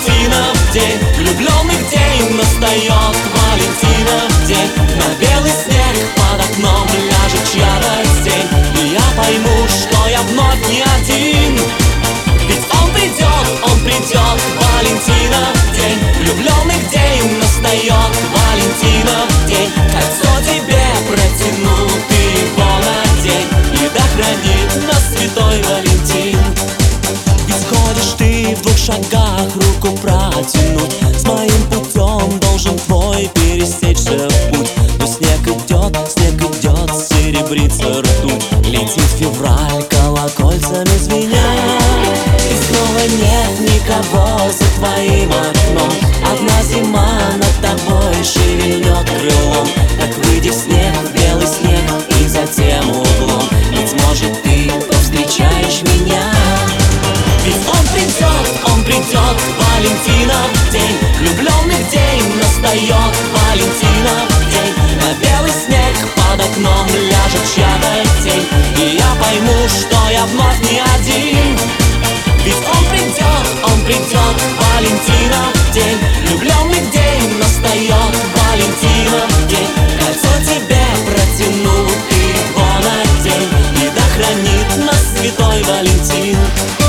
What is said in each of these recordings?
Валентинов день, влюбленных день, настает Валентинов день. На белый снег под окном ляжет чья-то тень, и я пойму, что я вновь не один. Ведь он придет, Валентинов день, влюбленных день, настает Валентинов день. Кольцо тебе протяну, ты его надень, и да хранит нас святой Валентин. Ведь ходишь ты в 2 шагах руку протянуть, с моим путем должен твой пересечься путь. Но снег идет, серебрится ртуть, летит февраль колокольцами звеня. И снова нет никого за твоим окном, одна зима над тобой шевельнет крылом. Так выйди в снег, в белый снег, и за тем углом, ведь может ты повстречаешь меня. Ведь он придет, Валентинов день, влюбленных день, настает Валентинов день. На белый снег под окном ляжет чья-то тень, и я пойму, что я вновь не один. Ведь он придет, Валентинов день, влюбленных день, настает Валентинов день. Кольцо тебе протяну, ты его надень, и да хранит нас святой Валентин.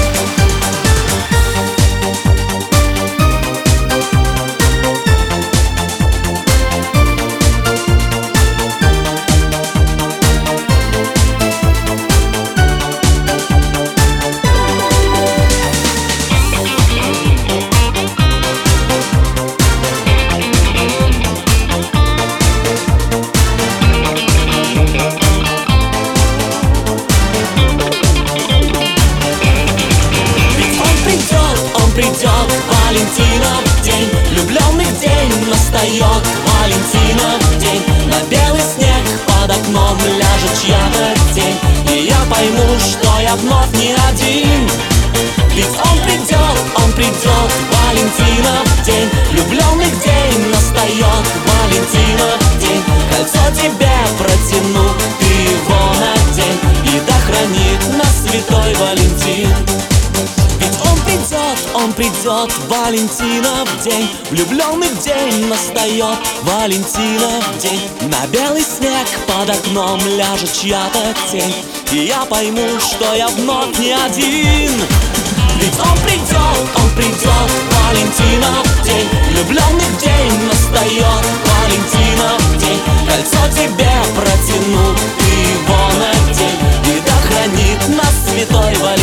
Придет Валентинов день, влюбленных день, настает Валентинов день. На белый снег под окном ляжет чья-то тень, и я пойму, что я вновь не один. Ведь он придет, Валентинов день, влюбленных день, настает Валентинов день. Кольцо тебе протяну, ты его надень, и да хранит нас святой Валентин. Он придет, Валентинов день, влюбленных день, настает Валентинов день. На белый снег под окном ляжет чья-то тень, и я пойму, что я вновь не один. Ведь он придет, Валентинов день, влюбленных день, настает Валентинов день. Кольцо тебе протяну, ты его надень, и да хранит нас святой Валентин.